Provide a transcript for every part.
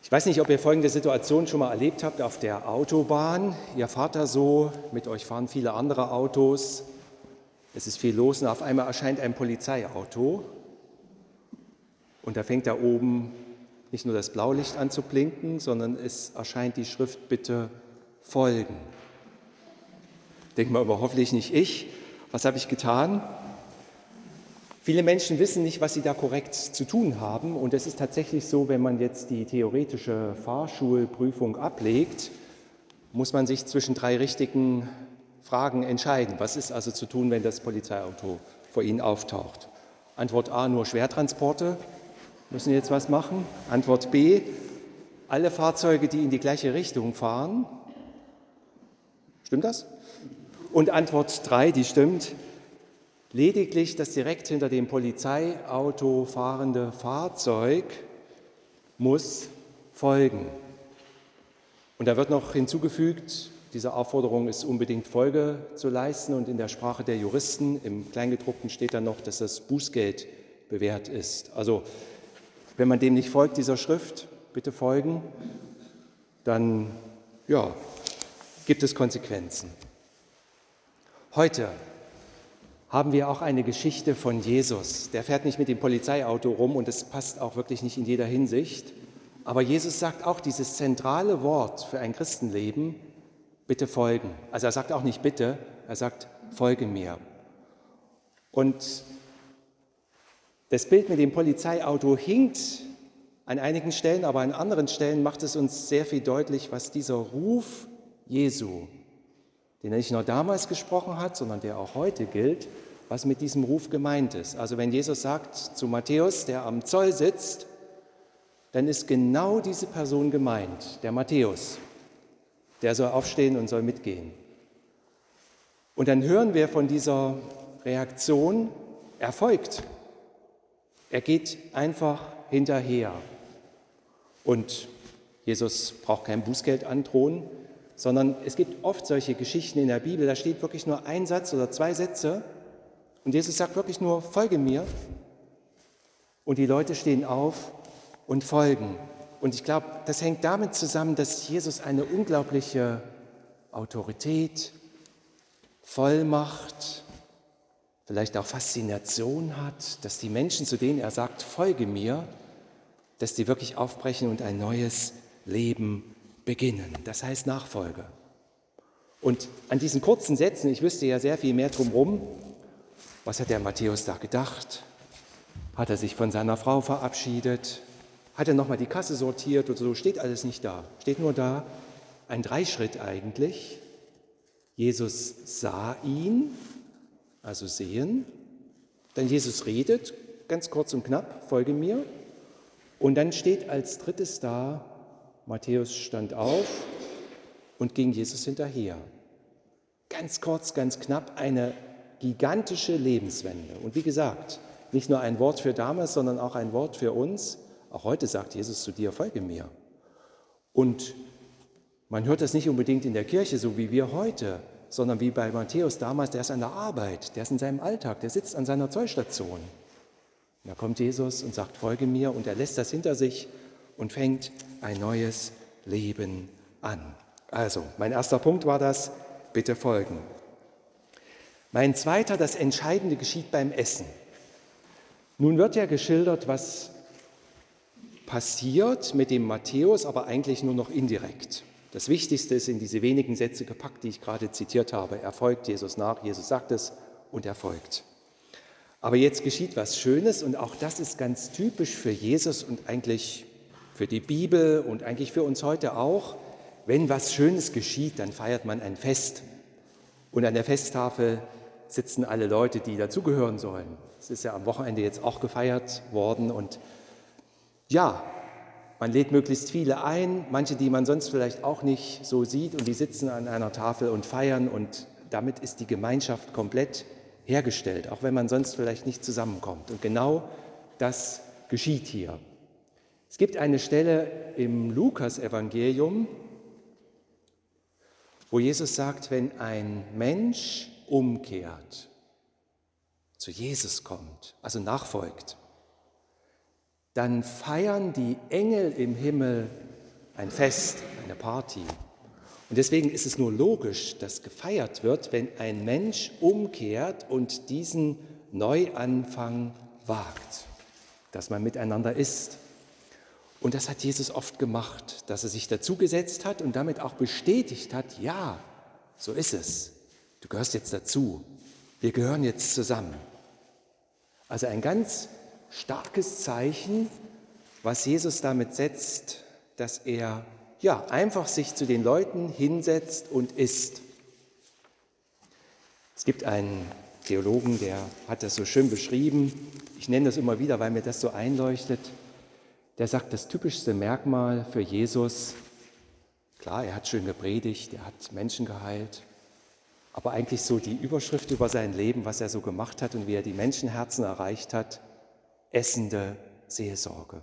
Ich weiß nicht, ob ihr folgende Situation schon mal erlebt habt auf der Autobahn. Ihr fahrt da so, mit euch fahren viele andere Autos, es ist viel los und auf einmal erscheint ein Polizeiauto und da fängt da oben nicht nur das Blaulicht an zu blinken, sondern es erscheint die Schrift "Bitte folgen". Denkt man aber hoffentlich nicht ich. Was habe ich getan? Viele Menschen wissen nicht, was sie da korrekt zu tun haben. Und es ist tatsächlich so, wenn man jetzt die theoretische Fahrschulprüfung ablegt, muss man sich zwischen 3 richtigen Fragen entscheiden. Was ist also zu tun, wenn das Polizeiauto vor Ihnen auftaucht? Antwort A, nur Schwertransporte müssen jetzt was machen. Antwort B, alle Fahrzeuge, die in die gleiche Richtung fahren. Stimmt das? Und Antwort 3, die stimmt. Lediglich das direkt hinter dem Polizeiauto fahrende Fahrzeug muss folgen. Und da wird noch hinzugefügt, dieser Aufforderung ist unbedingt Folge zu leisten. Und in der Sprache der Juristen, im Kleingedruckten steht dann noch, dass das Bußgeld bewährt ist. Also wenn man dem nicht folgt, dieser Schrift, bitte folgen, dann gibt es Konsequenzen. Heute haben wir auch eine Geschichte von Jesus. Der fährt nicht mit dem Polizeiauto rum und es passt auch wirklich nicht in jeder Hinsicht. Aber Jesus sagt auch dieses zentrale Wort für ein Christenleben, bitte folgen. Also er sagt auch nicht bitte, er sagt folge mir. Und das Bild mit dem Polizeiauto hinkt an einigen Stellen, aber an anderen Stellen macht es uns sehr viel deutlich, was dieser Ruf Jesu, den er nicht nur damals gesprochen hat, sondern der auch heute gilt, was mit diesem Ruf gemeint ist. Also wenn Jesus sagt zu Matthäus, der am Zoll sitzt, dann ist genau diese Person gemeint, der Matthäus. Der soll aufstehen und soll mitgehen. Und dann hören wir von dieser Reaktion, er folgt. Er geht einfach hinterher. Und Jesus braucht kein Bußgeld androhen, sondern es gibt oft solche Geschichten in der Bibel, da steht wirklich nur ein Satz oder 2 Sätze und Jesus sagt wirklich nur, folge mir. Und die Leute stehen auf und folgen. Und ich glaube, das hängt damit zusammen, dass Jesus eine unglaubliche Autorität, Vollmacht, vielleicht auch Faszination hat, dass die Menschen, zu denen er sagt, folge mir, dass die wirklich aufbrechen und ein neues Leben beginnen. Das heißt Nachfolge. Und an diesen kurzen Sätzen, ich wüsste ja sehr viel mehr drumherum, was hat der Matthäus da gedacht? Hat er sich von seiner Frau verabschiedet? Hat er nochmal die Kasse sortiert oder so? Steht alles nicht da. Steht nur da, ein 3-Schritt eigentlich. Jesus sah ihn, also sehen. Dann Jesus redet, ganz kurz und knapp, folge mir. Und dann steht als 3. da, Matthäus stand auf und ging Jesus hinterher. Ganz kurz, ganz knapp, eine gigantische Lebenswende. Und wie gesagt, nicht nur ein Wort für damals, sondern auch ein Wort für uns. Auch heute sagt Jesus zu dir, folge mir. Und man hört das nicht unbedingt in der Kirche, so wie wir heute, sondern wie bei Matthäus damals, der ist an der Arbeit, der ist in seinem Alltag, der sitzt an seiner Zollstation. Und da kommt Jesus und sagt, folge mir, und er lässt das hinter sich und fängt ein neues Leben an. Also, mein erster Punkt war das, bitte folgen. Mein zweiter, das Entscheidende geschieht beim Essen. Nun wird ja geschildert, was passiert mit dem Matthäus, aber eigentlich nur noch indirekt. Das Wichtigste ist in diese wenigen Sätze gepackt, die ich gerade zitiert habe. Er folgt Jesus nach, Jesus sagt es und er folgt. Aber jetzt geschieht was Schönes und auch das ist ganz typisch für Jesus und eigentlich für die Bibel und eigentlich für uns heute auch. Wenn was Schönes geschieht, dann feiert man ein Fest. Und an der Festtafel sitzen alle Leute, die dazugehören sollen. Es ist ja am Wochenende jetzt auch gefeiert worden und ja, man lädt möglichst viele ein, manche, die man sonst vielleicht auch nicht so sieht und die sitzen an einer Tafel und feiern und damit ist die Gemeinschaft komplett hergestellt, auch wenn man sonst vielleicht nicht zusammenkommt. Und genau das geschieht hier. Es gibt eine Stelle im Lukas-Evangelium, wo Jesus sagt, wenn ein Mensch umkehrt, zu Jesus kommt, also nachfolgt, dann feiern die Engel im Himmel ein Fest, eine Party. Und deswegen ist es nur logisch, dass gefeiert wird, wenn ein Mensch umkehrt und diesen Neuanfang wagt, dass man miteinander ist. Und das hat Jesus oft gemacht, dass er sich dazugesetzt hat und damit auch bestätigt hat, ja, so ist es. Du gehörst jetzt dazu. Wir gehören jetzt zusammen. Also ein ganz starkes Zeichen, was Jesus damit setzt, dass er einfach sich zu den Leuten hinsetzt und isst. Es gibt einen Theologen, der hat das so schön beschrieben. Ich nenne das immer wieder, weil mir das so einleuchtet. Der sagt, das typischste Merkmal für Jesus, klar, er hat schön gepredigt, er hat Menschen geheilt, aber eigentlich so die Überschrift über sein Leben, was er so gemacht hat und wie er die Menschenherzen erreicht hat, essende Seelsorge.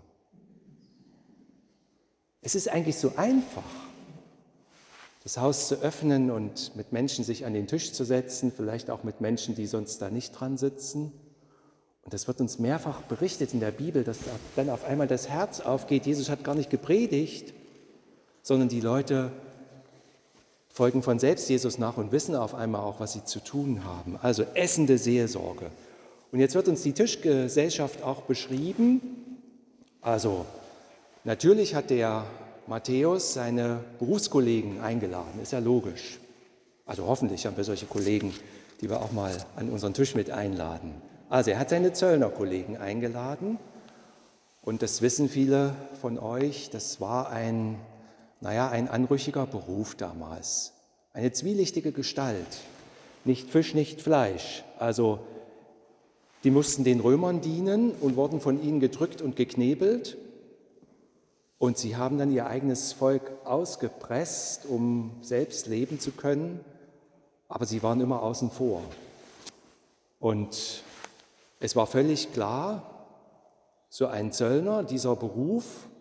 Es ist eigentlich so einfach, das Haus zu öffnen und mit Menschen sich an den Tisch zu setzen, vielleicht auch mit Menschen, die sonst da nicht dran sitzen. Und das wird uns mehrfach berichtet in der Bibel, dass dann auf einmal das Herz aufgeht. Jesus hat gar nicht gepredigt, sondern die Leute folgen von selbst Jesus nach und wissen auf einmal auch, was sie zu tun haben. Also essende Seelsorge. Und jetzt wird uns die Tischgesellschaft auch beschrieben. Also natürlich hat der Matthäus seine Berufskollegen eingeladen, ist ja logisch. Also hoffentlich haben wir solche Kollegen, die wir auch mal an unseren Tisch mit einladen. Also er hat seine Zöllnerkollegen eingeladen und das wissen viele von euch, das war ein anrüchiger Beruf damals, eine zwielichtige Gestalt, nicht Fisch, nicht Fleisch. Also die mussten den Römern dienen und wurden von ihnen gedrückt und geknebelt und sie haben dann ihr eigenes Volk ausgepresst, um selbst leben zu können, aber sie waren immer außen vor. Und es war völlig klar, so ein Zöllner, dieser Beruf,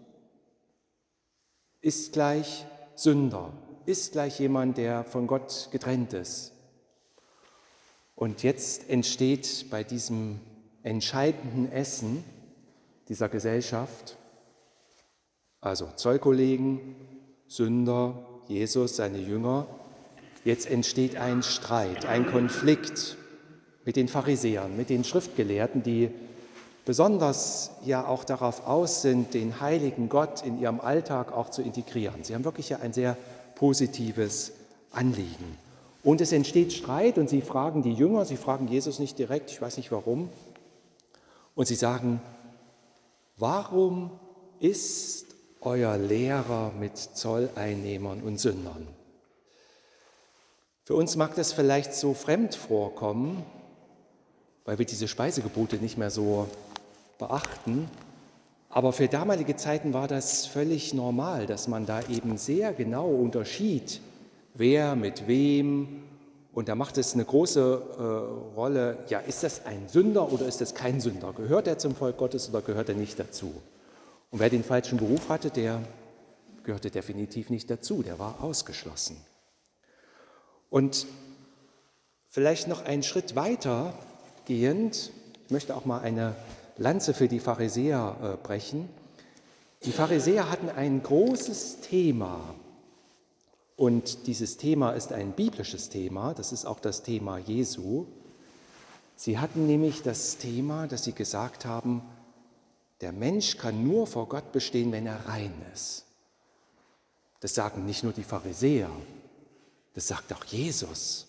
ist gleich Sünder, ist gleich jemand, der von Gott getrennt ist. Und jetzt entsteht bei diesem entscheidenden Essen dieser Gesellschaft, also Zollkollegen, Sünder, Jesus, seine Jünger, jetzt entsteht ein Streit, ein Konflikt mit den Pharisäern, mit den Schriftgelehrten, die besonders ja auch darauf aus sind, den heiligen Gott in ihrem Alltag auch zu integrieren. Sie haben wirklich ja ein sehr positives Anliegen. Und es entsteht Streit und sie fragen die Jünger, sie fragen Jesus nicht direkt, ich weiß nicht warum, und sie sagen, warum isst euer Lehrer mit Zolleinnehmern und Sündern? Für uns mag das vielleicht so fremd vorkommen, weil wir diese Speisegebote nicht mehr so beachten. Aber für damalige Zeiten war das völlig normal, dass man da eben sehr genau unterschied, wer mit wem. Und da macht es eine große Rolle, ja, ist das ein Sünder oder ist das kein Sünder? Gehört er zum Volk Gottes oder gehört er nicht dazu? Und wer den falschen Beruf hatte, der gehörte definitiv nicht dazu, der war ausgeschlossen. Und vielleicht noch einen Schritt weiter gehend, ich möchte auch mal eine Lanze für die Pharisäer brechen. Die Pharisäer hatten ein großes Thema und dieses Thema ist ein biblisches Thema, das ist auch das Thema Jesu. Sie hatten nämlich das Thema, dass sie gesagt haben, der Mensch kann nur vor Gott bestehen, wenn er rein ist. Das sagen nicht nur die Pharisäer, das sagt auch Jesus.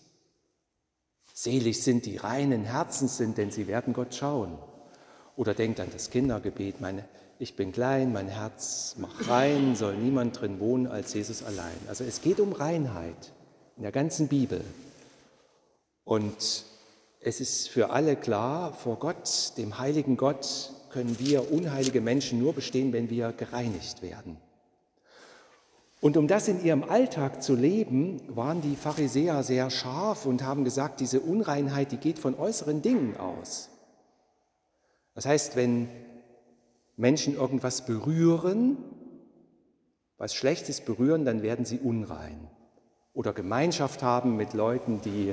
Selig sind die reinen Herzens sind, denn sie werden Gott schauen. Oder denkt an das Kindergebet, ich bin klein, mein Herz macht rein, soll niemand drin wohnen als Jesus allein. Also es geht um Reinheit in der ganzen Bibel. Und es ist für alle klar, vor Gott, dem heiligen Gott, können wir unheilige Menschen nur bestehen, wenn wir gereinigt werden. Und um das in ihrem Alltag zu leben, waren die Pharisäer sehr scharf und haben gesagt, diese Unreinheit, die geht von äußeren Dingen aus. Das heißt, wenn Menschen irgendwas berühren, was Schlechtes berühren, dann werden sie unrein. Oder Gemeinschaft haben mit Leuten, die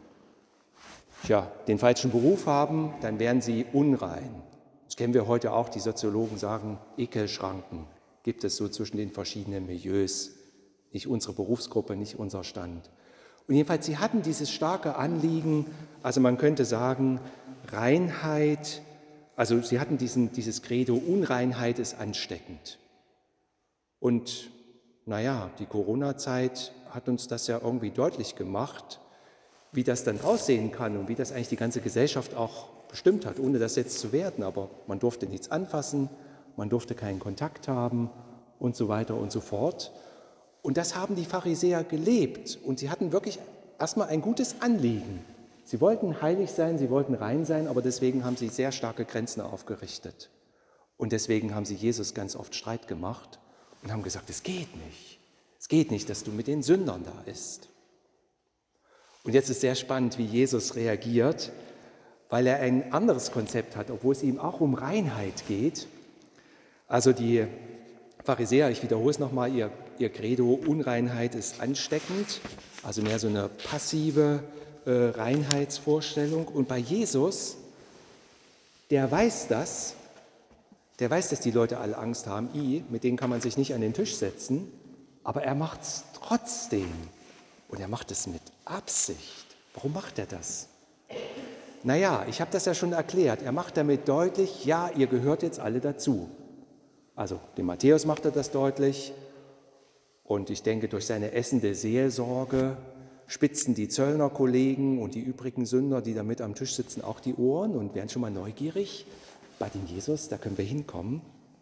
den falschen Beruf haben, dann werden sie unrein. Das kennen wir heute auch, die Soziologen sagen, Ekelschranken gibt es so zwischen den verschiedenen Milieus. Nicht unsere Berufsgruppe, nicht unser Stand. Und jedenfalls, sie hatten dieses starke Anliegen, also man könnte sagen, Reinheit, also sie hatten dieses Credo, Unreinheit ist ansteckend. Und naja, die Corona-Zeit hat uns das ja irgendwie deutlich gemacht, wie das dann aussehen kann und wie das eigentlich die ganze Gesellschaft auch bestimmt hat, ohne das jetzt zu werten. Aber man durfte nichts anfassen, man durfte keinen Kontakt haben und so weiter und so fort. Und das haben die Pharisäer gelebt und sie hatten wirklich erstmal ein gutes Anliegen. Sie wollten heilig sein, sie wollten rein sein, aber deswegen haben sie sehr starke Grenzen aufgerichtet. Und deswegen haben sie Jesus ganz oft Streit gemacht und haben gesagt, es geht nicht. Es geht nicht, dass du mit den Sündern da isst. Und jetzt ist sehr spannend, wie Jesus reagiert, weil er ein anderes Konzept hat, obwohl es ihm auch um Reinheit geht. Also die Pharisäer, ich wiederhole es nochmal, ihr Credo, Unreinheit ist ansteckend, also mehr so eine passive Reinheitsvorstellung. Und bei Jesus, der weiß, dass die Leute alle Angst haben, mit denen kann man sich nicht an den Tisch setzen, aber er macht es trotzdem. Und er macht es mit Absicht. Warum macht er das? Naja, ich habe das ja schon erklärt. Er macht damit deutlich, ja, ihr gehört jetzt alle dazu. Also dem Matthäus macht er das deutlich. Und ich denke, durch seine essende Seelsorge spitzen die Zöllnerkollegen und die übrigen Sünder, die da mit am Tisch sitzen, auch die Ohren und werden schon mal neugierig. Bei dem Jesus, da können wir hinkommen.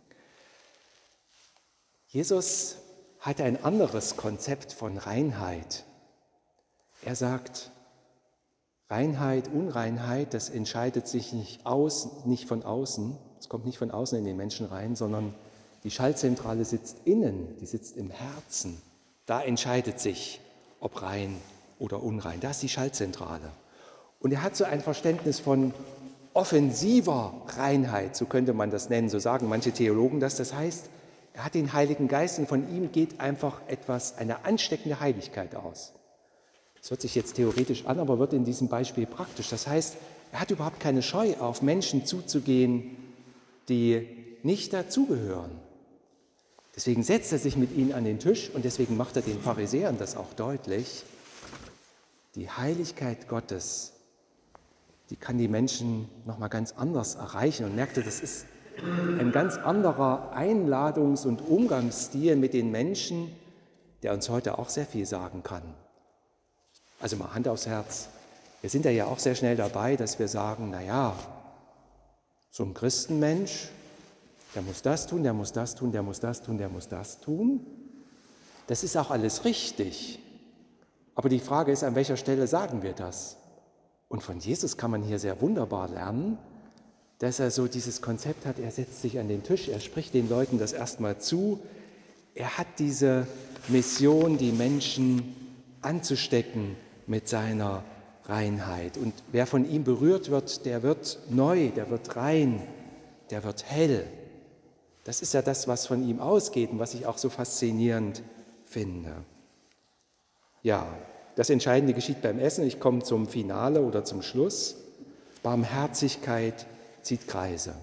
Jesus hat ein anderes Konzept von Reinheit. Er sagt, Reinheit, Unreinheit, das entscheidet sich nicht von außen, es kommt nicht von außen in den Menschen rein, sondern die Schaltzentrale sitzt innen, die sitzt im Herzen. Da entscheidet sich, ob rein oder unrein. Da ist die Schaltzentrale. Und er hat so ein Verständnis von offensiver Reinheit, so könnte man das nennen, so sagen manche Theologen das. Das heißt, er hat den Heiligen Geist und von ihm geht einfach eine ansteckende Heiligkeit aus. Das hört sich jetzt theoretisch an, aber wird in diesem Beispiel praktisch. Das heißt, er hat überhaupt keine Scheu, auf Menschen zuzugehen, die nicht dazugehören. Deswegen setzt er sich mit ihnen an den Tisch und deswegen macht er den Pharisäern das auch deutlich. Die Heiligkeit Gottes, die kann die Menschen nochmal ganz anders erreichen. Und merkte, das ist ein ganz anderer Einladungs- und Umgangsstil mit den Menschen, der uns heute auch sehr viel sagen kann. Also mal Hand aufs Herz. Wir sind ja auch sehr schnell dabei, dass wir sagen, naja, so ein Christenmensch, der muss das tun, der muss das tun, der muss das tun, der muss das tun. Das ist auch alles richtig. Aber die Frage ist, an welcher Stelle sagen wir das? Und von Jesus kann man hier sehr wunderbar lernen, dass er so dieses Konzept hat, er setzt sich an den Tisch, er spricht den Leuten das erstmal zu. Er hat diese Mission, die Menschen anzustecken mit seiner Reinheit. Und wer von ihm berührt wird, der wird neu, der wird rein, der wird hell. Das ist ja das, was von ihm ausgeht und was ich auch so faszinierend finde. Ja, das Entscheidende geschieht beim Essen. Ich komme zum Finale oder zum Schluss. Barmherzigkeit zieht Kreise.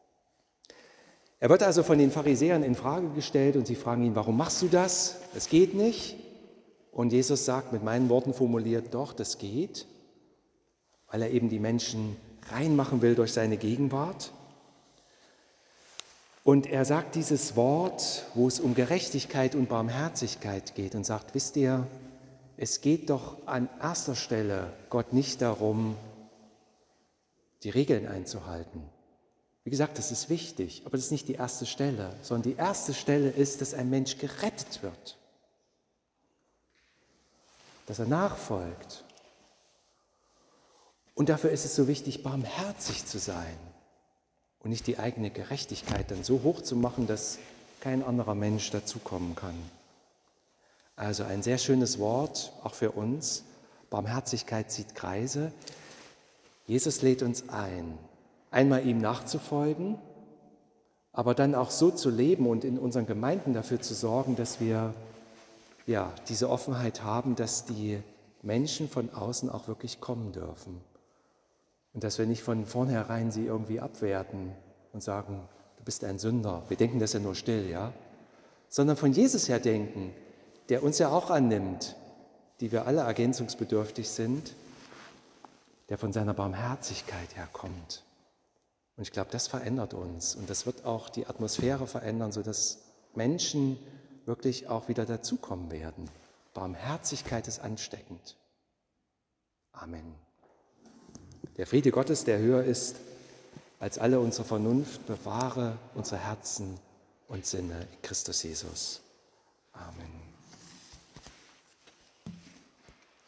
Er wird also von den Pharisäern in Frage gestellt und sie fragen ihn, warum machst du das? Das geht nicht. Und Jesus sagt, mit meinen Worten formuliert, doch, das geht, weil er eben die Menschen reinmachen will durch seine Gegenwart. Und er sagt dieses Wort, wo es um Gerechtigkeit und Barmherzigkeit geht und sagt, wisst ihr, es geht doch an erster Stelle Gott nicht darum, die Regeln einzuhalten. Wie gesagt, das ist wichtig, aber das ist nicht die erste Stelle, sondern die erste Stelle ist, dass ein Mensch gerettet wird, dass er nachfolgt. Und dafür ist es so wichtig, barmherzig zu sein und nicht die eigene Gerechtigkeit dann so hoch zu machen, dass kein anderer Mensch dazukommen kann. Also ein sehr schönes Wort, auch für uns. Barmherzigkeit zieht Kreise. Jesus lädt uns ein, einmal ihm nachzufolgen, aber dann auch so zu leben und in unseren Gemeinden dafür zu sorgen, dass wir diese Offenheit haben, dass die Menschen von außen auch wirklich kommen dürfen. Und dass wir nicht von vornherein sie irgendwie abwerten und sagen, du bist ein Sünder. Wir denken das ja nur still, ja? sondern von Jesus her denken, der uns ja auch annimmt, die wir alle ergänzungsbedürftig sind, der von seiner Barmherzigkeit herkommt. Und ich glaube, das verändert uns und das wird auch die Atmosphäre verändern, sodass Menschen wirklich auch wieder dazukommen werden. Barmherzigkeit ist ansteckend. Amen. Der Friede Gottes, der höher ist als alle unsere Vernunft, bewahre unsere Herzen und Sinne in Christus Jesus. Amen.